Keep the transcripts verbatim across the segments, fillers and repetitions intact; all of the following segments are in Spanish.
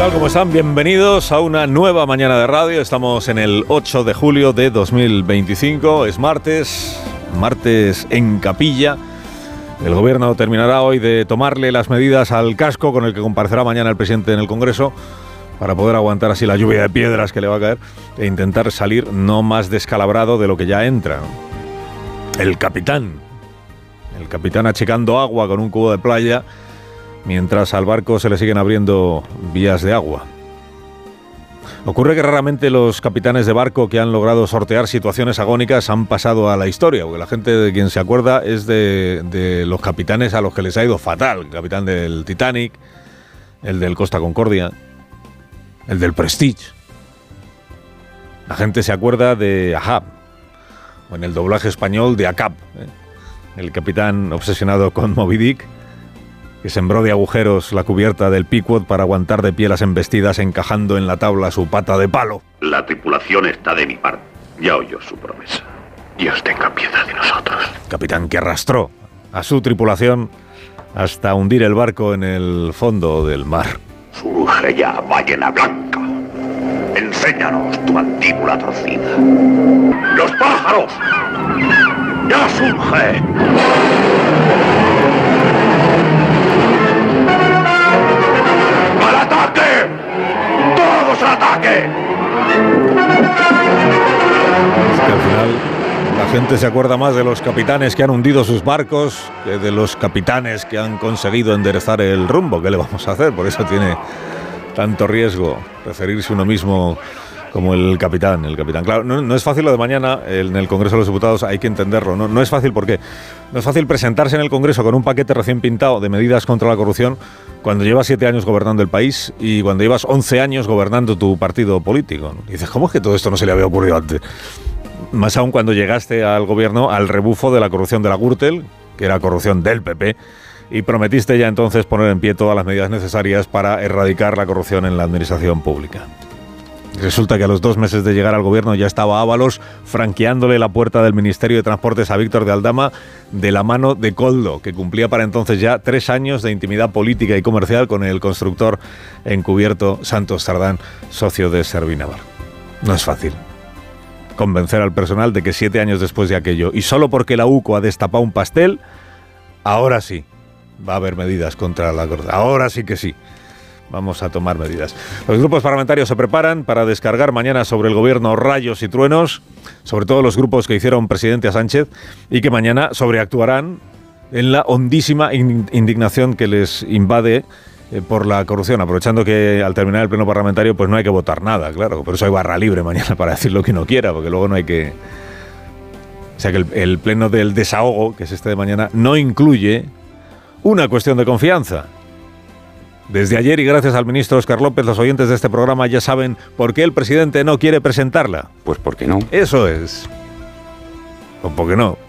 tal? ¿Cómo están? Bienvenidos a una nueva mañana de radio. Estamos en el ocho de julio de dos mil veinticinco. Es martes, martes en Capilla. El gobierno terminará hoy de tomarle las medidas al casco con el que comparecerá mañana el presidente en el Congreso para poder aguantar así la lluvia de piedras que le va a caer e intentar salir no más descalabrado de lo que ya entra. El capitán. El capitán achicando agua con un cubo de playa, mientras al barco se le siguen abriendo vías de agua. Ocurre que raramente los capitanes de barco que han logrado sortear situaciones agónicas han pasado a la historia, porque la gente de quien se acuerda es de, de los capitanes a los que les ha ido fatal. El capitán del Titanic, el del Costa Concordia, el del Prestige. La gente se acuerda de Ahab, o en el doblaje español de Acab, ¿eh? El capitán obsesionado con Moby Dick, que sembró de agujeros la cubierta del Pequod para aguantar de pie las embestidas encajando en la tabla su pata de palo. La tripulación está de mi parte. Ya oyó su promesa. Dios tenga piedad de nosotros. Capitán que arrastró a su tripulación hasta hundir el barco en el fondo del mar. Surge ya, ballena blanca. Enséñanos tu mandíbula torcida. ¡Los pájaros! ¡Ya surge! ¡Al ataque! ¡Todos al ataque! Es que al final la gente se acuerda más de los capitanes que han hundido sus barcos que de los capitanes que han conseguido enderezar el rumbo. ¿Qué le vamos a hacer? Por eso tiene tanto riesgo referirse uno mismo como el capitán, el capitán. Claro, no, no es fácil lo de mañana en el Congreso de los Diputados, hay que entenderlo. No, no es fácil porque no es fácil presentarse en el Congreso con un paquete recién pintado de medidas contra la corrupción cuando llevas siete años gobernando el país y cuando llevas once años gobernando tu partido político, ¿no? Y dices, ¿cómo es que todo esto no se le había ocurrido antes? Más aún cuando llegaste al gobierno al rebufo de la corrupción de la Gürtel, que era corrupción del P P, y prometiste ya entonces poner en pie todas las medidas necesarias para erradicar la corrupción en la administración pública. Resulta que a los dos meses de llegar al gobierno ya estaba Ábalos franqueándole la puerta del Ministerio de Transportes a Víctor de Aldama de la mano de Koldo, que cumplía para entonces ya tres años de intimidad política y comercial con el constructor encubierto Santos Sardán, socio de Servinaval. No es fácil convencer al personal de que siete años después de aquello, y solo porque la U C O ha destapado un pastel, ahora sí va a haber medidas contra la corrupción. Ahora sí que sí. Vamos a tomar medidas. Los grupos parlamentarios se preparan para descargar mañana sobre el gobierno rayos y truenos, sobre todo los grupos que hicieron presidente a Sánchez, y que mañana sobreactuarán en la hondísima indignación que les invade eh, por la corrupción, aprovechando que al terminar el pleno parlamentario pues no hay que votar nada, claro, por eso hay barra libre mañana para decir lo que uno quiera, porque luego no hay que... O sea que el, el pleno del desahogo, que es este de mañana, no incluye una cuestión de confianza. Desde ayer y gracias al ministro Óscar López, los oyentes de este programa ya saben por qué el presidente no quiere presentarla. Pues porque no. Eso es. O porque no.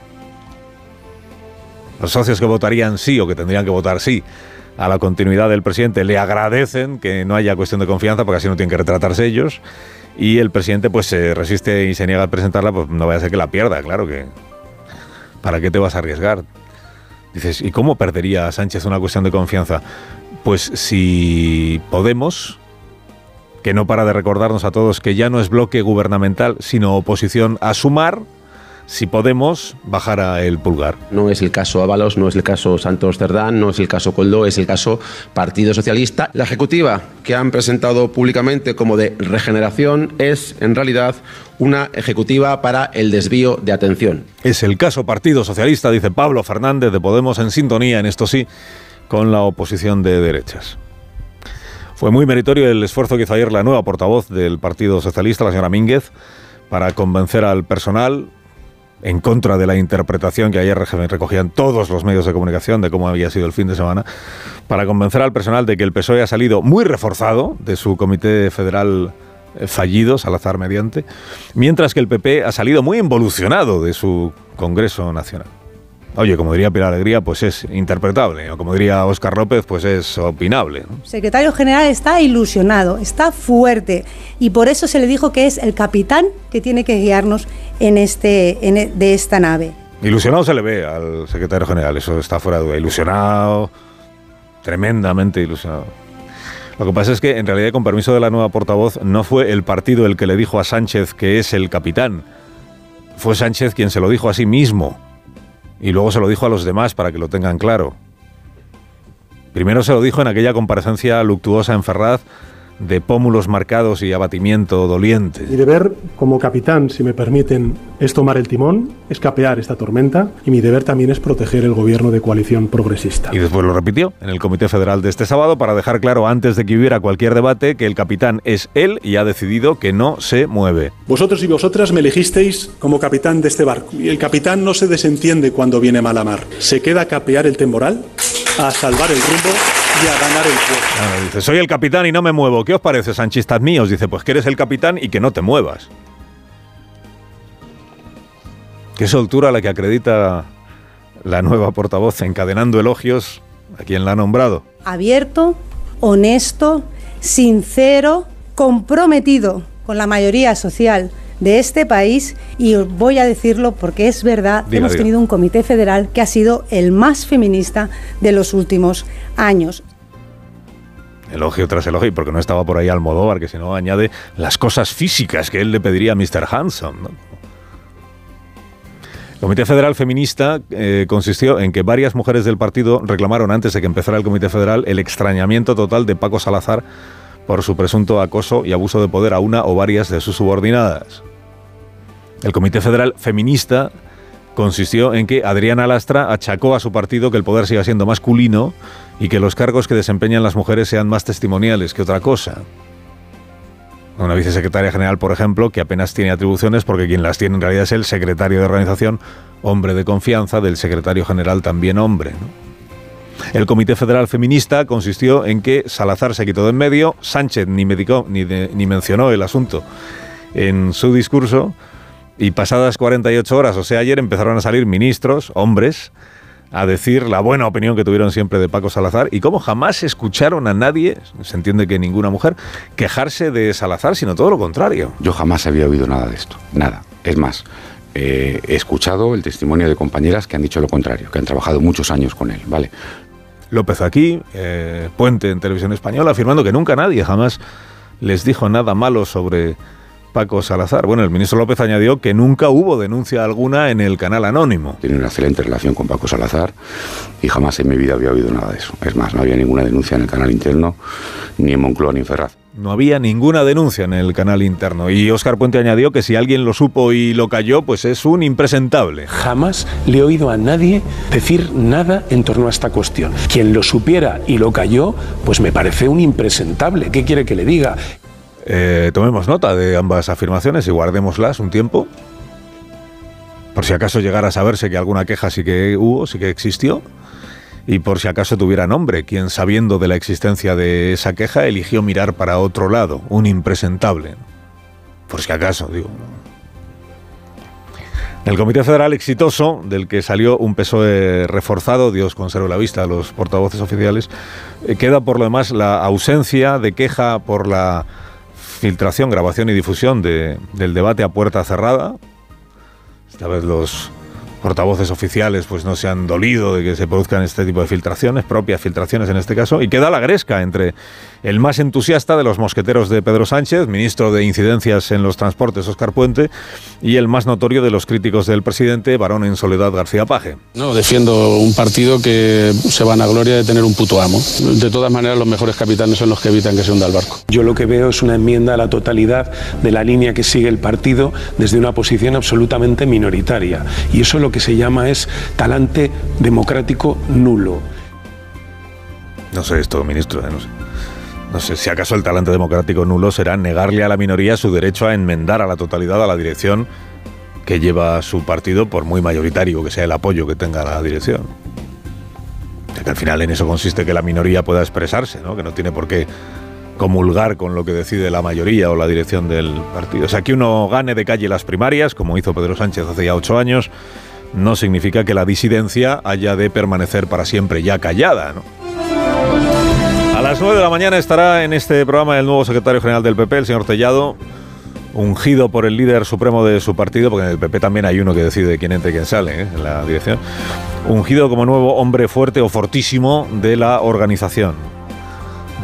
Los socios que votarían sí o que tendrían que votar sí a la continuidad del presidente le agradecen que no haya cuestión de confianza porque así no tienen que retratarse ellos. Y el presidente pues se resiste y se niega a presentarla, pues no vaya a ser que la pierda, claro que... ¿Para qué te vas a arriesgar? Dices, ¿y cómo perdería Sánchez una cuestión de confianza? Pues si Podemos, que no para de recordarnos a todos que ya no es bloque gubernamental, sino oposición a Sumar, si Podemos bajara el pulgar. No es el caso Ábalos, no es el caso Santos Cerdán, no es el caso Koldo, es el caso Partido Socialista. La ejecutiva que han presentado públicamente como de regeneración es, en realidad, una ejecutiva para el desvío de atención. Es el caso Partido Socialista, dice Pablo Fernández de Podemos, en sintonía, en esto sí, con la oposición de derechas. Fue muy meritorio el esfuerzo que hizo ayer la nueva portavoz del Partido Socialista, la señora Mínguez, para convencer al personal, en contra de la interpretación que ayer recogían todos los medios de comunicación de cómo había sido el fin de semana, para convencer al personal de que el P S O E ha salido muy reforzado de su comité federal fallido, Salazar mediante, mientras que el P P ha salido muy involucionado de su Congreso Nacional. Oye, como diría Pilar Alegría, pues es interpretable, o como diría Óscar López, pues es opinable, ¿no? El secretario general está ilusionado, está fuerte, y por eso se le dijo que es el capitán que tiene que guiarnos en este, en, de esta nave. Ilusionado se le ve al secretario general, eso está fuera de duda. Ilusionado, tremendamente ilusionado. Lo que pasa es que, en realidad, con permiso de la nueva portavoz, no fue el partido el que le dijo a Sánchez que es el capitán. Fue Sánchez quien se lo dijo a sí mismo. Y luego se lo dijo a los demás para que lo tengan claro. Primero se lo dijo en aquella comparecencia luctuosa en Ferraz, de pómulos marcados y abatimiento doliente. Mi deber como capitán, si me permiten, es tomar el timón, es capear esta tormenta, y mi deber también es proteger el gobierno de coalición progresista. Y después lo repitió en el Comité Federal de este sábado para dejar claro, antes de que hubiera cualquier debate, que el capitán es él y ha decidido que no se mueve. Vosotros y vosotras me elegisteis como capitán de este barco, y el capitán no se desentiende cuando viene mala mar. Se queda a capear el temporal, a salvar el rumbo y a ganar el puesto. Ah, dice, soy el capitán y no me muevo. ¿Qué os parece, sanchistas míos? Dice, pues que eres el capitán y que no te muevas. Qué soltura la que acredita la nueva portavoz, encadenando elogios a quien la ha nombrado. Abierto, honesto, sincero, comprometido con la mayoría social de este país, y voy a decirlo porque es verdad, Diga, hemos diga. tenido un comité federal que ha sido el más feminista de los últimos años. Elogio tras elogio, porque no estaba por ahí Almodóvar, que si no añade las cosas físicas que él le pediría a mister Hanson, ¿no? El Comité Federal Feminista eh, consistió en que varias mujeres del partido reclamaron, antes de que empezara el Comité Federal, el extrañamiento total de Paco Salazar por su presunto acoso y abuso de poder a una o varias de sus subordinadas. El Comité Federal Feminista consistió en que Adriana Lastra achacó a su partido que el poder siga siendo masculino y que los cargos que desempeñan las mujeres sean más testimoniales que otra cosa. Una vicesecretaria general, por ejemplo, que apenas tiene atribuciones porque quien las tiene en realidad es el secretario de organización, hombre de confianza del secretario general, también hombre, ¿no? El Comité Federal Feminista consistió en que Salazar se quitó de en medio, Sánchez ni, medicó, ni, de, ni mencionó el asunto en su discurso, y pasadas cuarenta y ocho horas, o sea, ayer, empezaron a salir ministros, hombres, a decir la buena opinión que tuvieron siempre de Paco Salazar, y cómo jamás escucharon a nadie, se entiende que ninguna mujer, quejarse de Salazar, sino todo lo contrario. Yo jamás había oído nada de esto, nada. Es más, eh, he escuchado el testimonio de compañeras que han dicho lo contrario, que han trabajado muchos años con él, ¿vale? López aquí, eh, Puente en Televisión Española, afirmando que nunca nadie jamás les dijo nada malo sobre Paco Salazar. Bueno, el ministro López añadió que nunca hubo denuncia alguna en el canal anónimo. Tiene una excelente relación con Paco Salazar y jamás en mi vida había oído nada de eso. Es más, no había ninguna denuncia en el canal interno, ni en Moncloa ni en Ferraz. No había ninguna denuncia en el canal interno. Y Óscar Puente añadió que si alguien lo supo y lo calló, pues es un impresentable. Jamás le he oído a nadie decir nada en torno a esta cuestión. Quien lo supiera y lo calló, pues me parece un impresentable. ¿Qué quiere que le diga? Eh, tomemos nota de ambas afirmaciones y guardémoslas un tiempo, por si acaso llegara a saberse que alguna queja sí que hubo, sí que existió, y por si acaso tuviera nombre quien, sabiendo de la existencia de esa queja, eligió mirar para otro lado, un impresentable. Por si acaso, digo. El Comité Federal exitoso, del que salió un P S O E reforzado, Dios conserve la vista a los portavoces oficiales, eh, queda por lo demás la ausencia de queja por la filtración, grabación y difusión de, del debate a puerta cerrada. Esta vez los portavoces oficiales pues no se han dolido de que se produzcan este tipo de filtraciones, propias filtraciones en este caso, y queda la gresca entre el más entusiasta de los mosqueteros de Pedro Sánchez, ministro de Incidencias en los Transportes, Óscar Puente, y el más notorio de los críticos del presidente, varón en soledad, García Paje. No, defiendo un partido que se vanagloria de tener un puto amo. De todas maneras, los mejores capitanes son los que evitan que se hunda el barco. Yo lo que veo es una enmienda a la totalidad de la línea que sigue el partido desde una posición absolutamente minoritaria. Y eso lo que se llama es talante democrático nulo. No sé esto, ministro, eh, no sé. No sé si acaso el talante democrático nulo será negarle a la minoría su derecho a enmendar a la totalidad a la dirección que lleva su partido, por muy mayoritario que sea el apoyo que tenga la dirección. O sea, que al final en eso consiste que la minoría pueda expresarse, ¿no? Que no tiene por qué comulgar con lo que decide la mayoría o la dirección del partido. O sea, que uno gane de calle las primarias, como hizo Pedro Sánchez hace ya ocho años, no significa que la disidencia haya de permanecer para siempre ya callada, ¿no? A las nueve de la mañana estará en este programa el nuevo secretario general del P P, el señor Tellado, ungido por el líder supremo de su partido, porque en el P P también hay uno que decide quién entra y quién sale, ¿eh? En la dirección, ungido como nuevo hombre fuerte o fortísimo de la organización,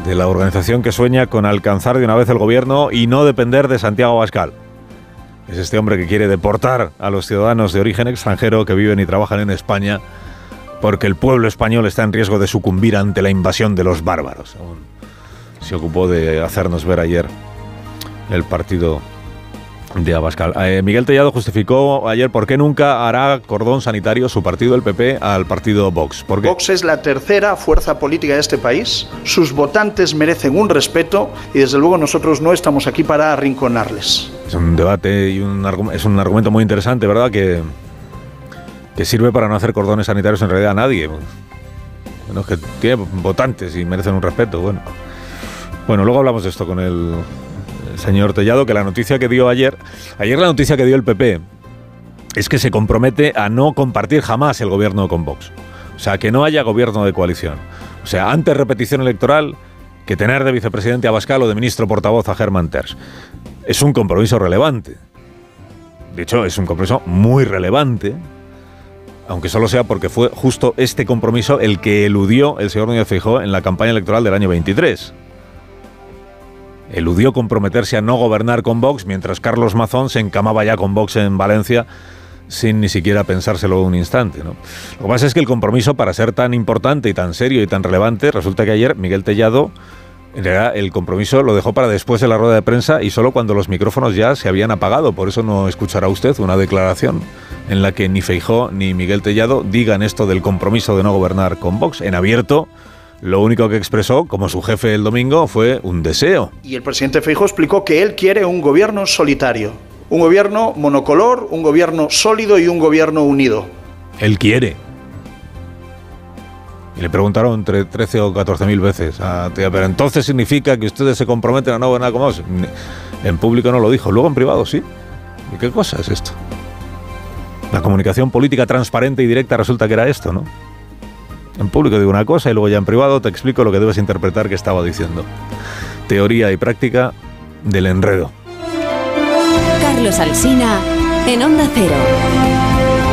de la organización que sueña con alcanzar de una vez el gobierno y no depender de Santiago Abascal. Es este hombre que quiere deportar a los ciudadanos de origen extranjero que viven y trabajan en España porque el pueblo español está en riesgo de sucumbir ante la invasión de los bárbaros. Se ocupó de hacernos ver ayer el partido de Abascal. Eh, Miguel Tellado justificó ayer por qué nunca hará cordón sanitario su partido, el P P, al partido Vox. ¿Por qué? Vox es la tercera fuerza política de este país. Sus votantes merecen un respeto y desde luego nosotros no estamos aquí para arrinconarles. Es un debate y un es un argumento muy interesante, ¿verdad? Que, que sirve para no hacer cordones sanitarios en realidad a nadie. Bueno, es que tiene votantes y merecen un respeto. Bueno, bueno, luego hablamos de esto con el señor Tellado, que la noticia que dio ayer, ayer la noticia que dio el P P es que se compromete a no compartir jamás el gobierno con Vox. O sea, que no haya gobierno de coalición. O sea, antes repetición electoral que tener de vicepresidente a Abascal o de ministro portavoz a Germán Terç. Es un compromiso relevante. De hecho, es un compromiso muy relevante, aunque solo sea porque fue justo este compromiso el que eludió el señor Núñez Feijóo en la campaña electoral del año veintitrés. Eludió comprometerse a no gobernar con Vox, mientras Carlos Mazón se encamaba ya con Vox en Valencia sin ni siquiera pensárselo un instante, ¿no? Lo que pasa es que el compromiso, para ser tan importante y tan serio y tan relevante, resulta que ayer Miguel Tellado, en realidad, el compromiso lo dejó para después de la rueda de prensa y solo cuando los micrófonos ya se habían apagado. Por eso no escuchará usted una declaración en la que ni Feijóo ni Miguel Tellado digan esto del compromiso de no gobernar con Vox. En abierto, lo único que expresó, como su jefe el domingo, fue un deseo. Y el presidente Feijóo explicó que él quiere un gobierno solitario, un gobierno monocolor, un gobierno sólido y un gobierno unido. Él quiere. Y le preguntaron entre trece o catorce mil veces a Tellado, pero entonces significa que ustedes se comprometen a no gobernar con Vox. En público no lo dijo, luego en privado sí. ¿Y qué cosa es esto? La comunicación política transparente y directa resulta que era esto, ¿no? En público digo una cosa y luego ya en privado te explico lo que debes interpretar que estaba diciendo. Teoría y práctica del enredo. Carlos Alsina en Onda Cero.